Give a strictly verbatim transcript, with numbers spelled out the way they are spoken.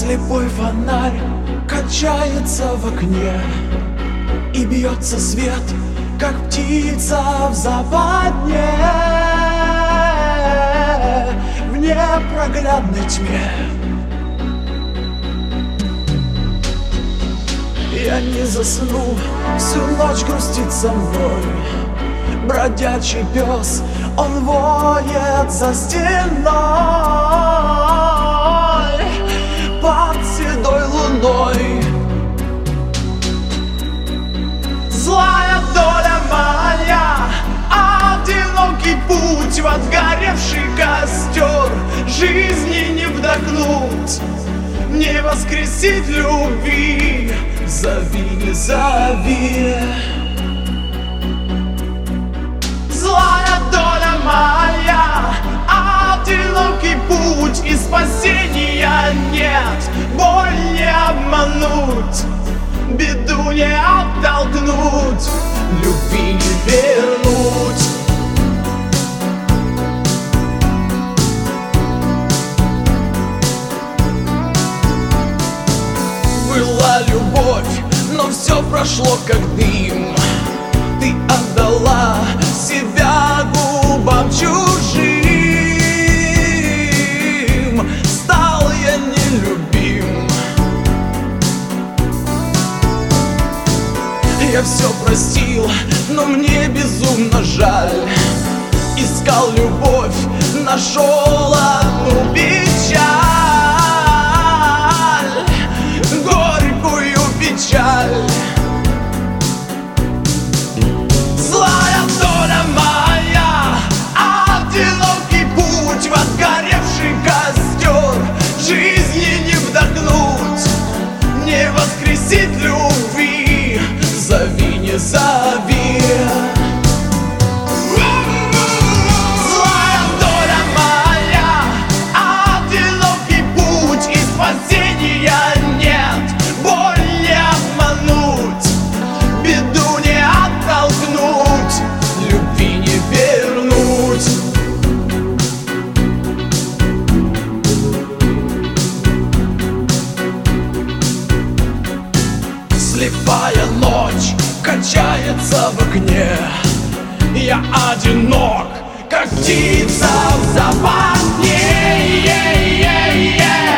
Слепой фонарь качается в окне, и бьется свет, как птица в западне, в непроглядной тьме. Я не засну, всю ночь грустит со мной бродячий пес, он воет за стеной под седой луной. Злая доля моя, одинокий путь в отгоревший костер, жизни не вдохнуть, не воскресить любви. Зови, не зови. Злая доля моя, одинокий путь, и спасения нет. Боль не обмануть, беду не оттолкнуть, любви не вернуть. Была любовь, но все прошло как дым. Ты отдала себя губам чужим. Стал я нелюбим. Я все простил, но мне безумно жаль. Искал любовь, нашел одну печаль. Горькую печаль. Злая доля моя, одинокий путь в отгоревший костер, жизни не вдохнуть, не воскресить любви. Зови, не зови. Злая доля моя, одинокий путь, и спасения нет. Боль не обмануть, беду не оттолкнуть, любви не вернуть. Слепая ночь качается в окне, я одинок, как птица в западне.